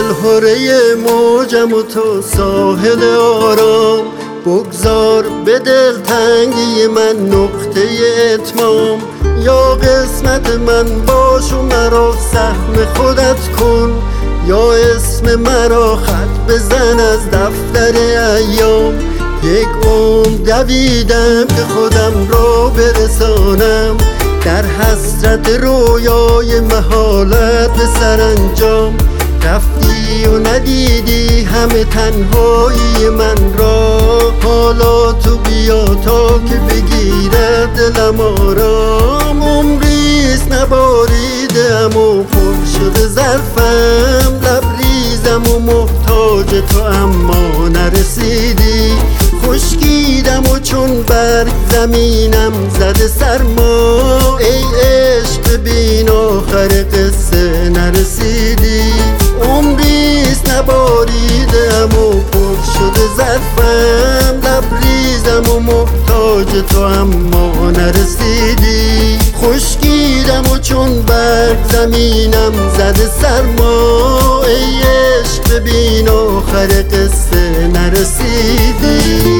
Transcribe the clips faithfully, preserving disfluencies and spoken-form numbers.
دلهره موجم و تو ساحل آرام، بگذار به دلتنگی من نقطه اتمام. یا قسمت من باش و مرا سهم خودت کن، یا اسم مرا خط بزن از دفتر ایام. یک عمر دویدم که خودم را برسانم، در حسرت رویای محالت به سرانجام. رفتی و ندیدی همه تنهایی من را، حالا تو بیا تا که بگیرد دلم آرام. عمریست نباریدم و پر شده ظرفم، لبریزم و محتاج تو اما نرسیدی. خشکیدم و چون برگ زمینم زده سرما، ای عشق ببین آخر قصه نرسیدی. عمریست نباریدم و پر شده ظرفم، لبریزم و محتاج تو اما نرسیدی. خشکیدم و چون برگ زمینم زده سرما، ای عشق ببین آخر قصه نرسیدی.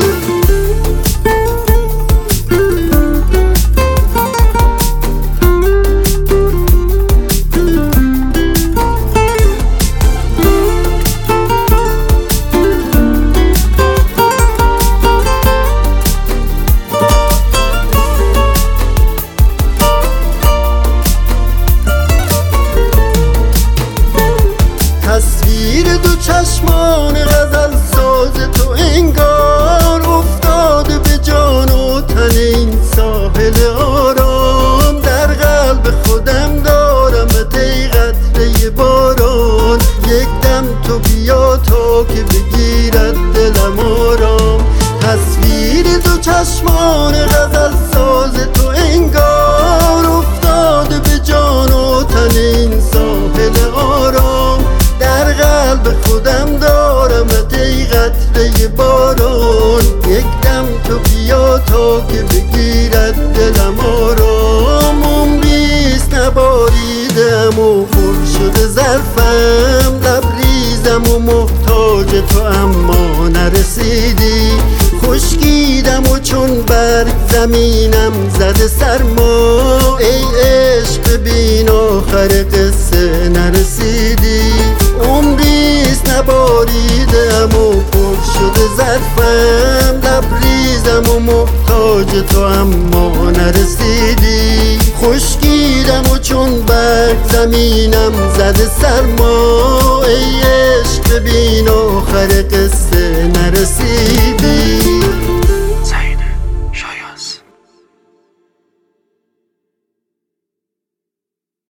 تصویر دو چشمان غزل ساز تو انگار، افتاده به جان و تن این ساحل آرام. در قلب خودم دارمت ای قطره باران، یک دم تو بیا تا که بگیرد دلم آرام. تصویر دو چشمان غزل ساز تو انگار، افتاده به جان و تن این ساحل آرام. در قلب خودم دارمت ای قطره باران، یک دم تو بیا تا که بگیرد دلم آرام. عمریست نباریدم و پر شده ظرفم، لبریزم و محتاج تو اما نرسیدی. خشکیدم و چون برگ زمینم زده سرما، ای عشق ببین آخر قصه نرسیدی. عمریست نباریدم و پر شده ظرفم، لبریزم و محتاج تو اما نرسیدی. خشکیدم و چون برگ زمینم زده سرما، ای عشق ببین آخر قصه نرسیدی.